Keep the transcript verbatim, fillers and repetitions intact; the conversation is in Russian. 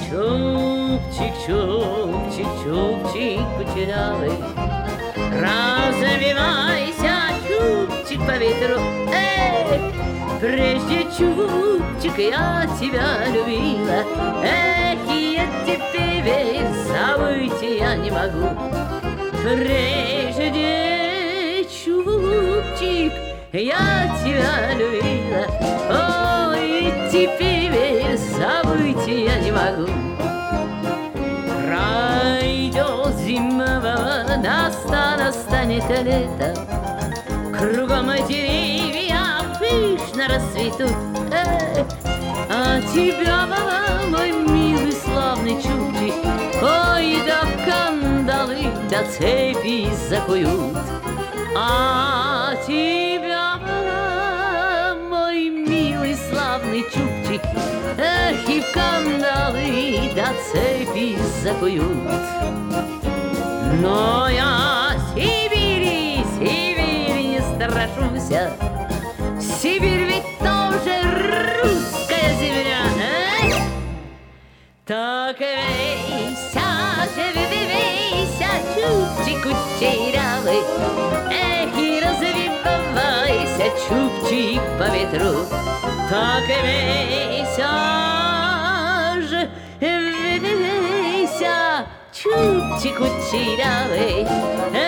Чубчик, чубчик, чубчик кучерявый, развивайся, чубчик, по ветру. Эх, прежде, чубчик, я тебя любила. Эх, я теперь забыть я не могу. Прежде, чубчик, я тебя любила. Ой, теперь забыть я не могу. Пройдет зима, настанет, настанет лето. Кругом деревья пышно расцветут. Эх, а тебя, мой милый славный чубчик, ой, да кандалы, да цепи закуют. А тебя, мой милый славный чубчик, эх, и в кандалы, да цепи закуют. Но я Сибири, Сибири не страшуся. Сибирь ведь тоже русская земля. Эх? Так вейся, вейся, чубчик кучерявый. Эх, и развивайся, чубчик, по ветру. Так вейся же, вейся, чубчик кучерявый.